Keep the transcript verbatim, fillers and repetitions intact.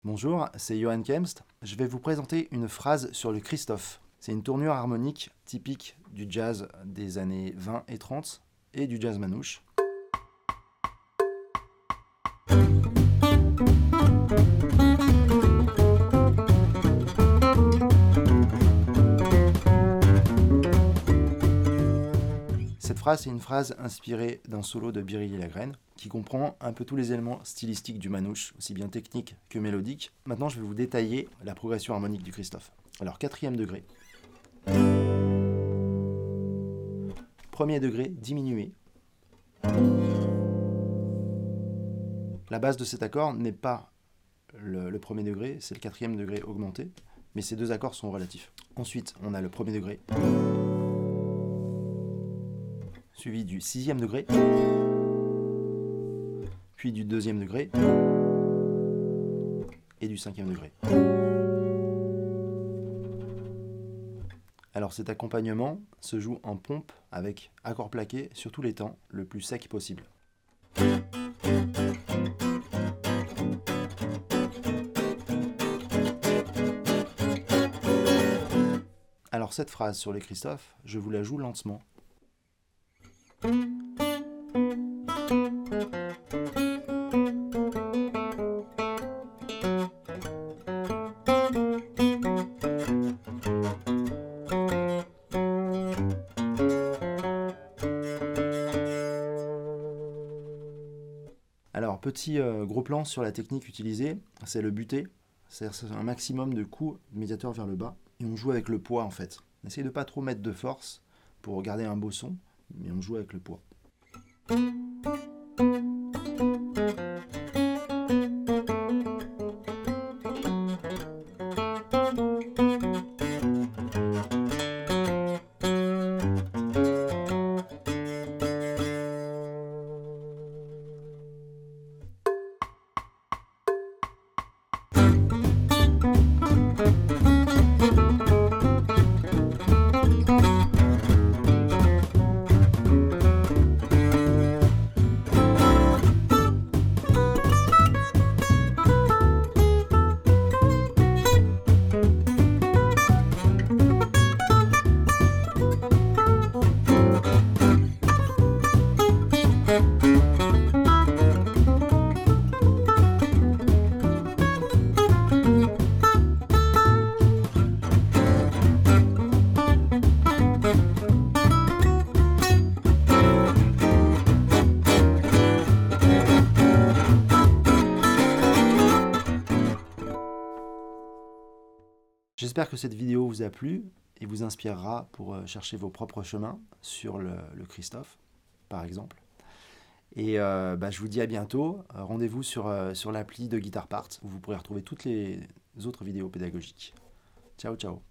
Bonjour, c'est Johan Kemst. Je vais vous présenter une phrase sur le Christophe. C'est une tournure harmonique typique du jazz des années vingt et trente et du jazz manouche. Cette phrase, c'est une phrase inspirée d'un solo de Biréli Lagrène qui comprend un peu tous les éléments stylistiques du manouche, aussi bien techniques que mélodiques. Maintenant, je vais vous détailler la progression harmonique du Christophe. Alors, quatrième degré. Premier degré diminué. La base de cet accord n'est pas le, le premier degré, c'est le quatrième degré augmenté, mais ces deux accords sont relatifs. Ensuite, on a le premier degré, suivi du sixième degré, puis du deuxième degré et du cinquième degré. Alors cet accompagnement se joue en pompe avec accord plaqué sur tous les temps, le plus sec possible. Alors cette phrase sur les Christophe, je vous la joue lentement. Alors, petit euh, gros plan sur la technique utilisée, c'est le buté, c'est-à-dire un maximum de coups médiateurs vers le bas, et on joue avec le poids en fait. On essaye de ne pas trop mettre de force pour garder un beau son, mais on joue avec le poids. J'espère que cette vidéo vous a plu et vous inspirera pour chercher vos propres chemins sur le, le Christophe, par exemple. Et euh, bah, je vous dis à bientôt. Rendez-vous sur, euh, sur l'appli de Guitar Part où vous pourrez retrouver toutes les autres vidéos pédagogiques. Ciao, ciao.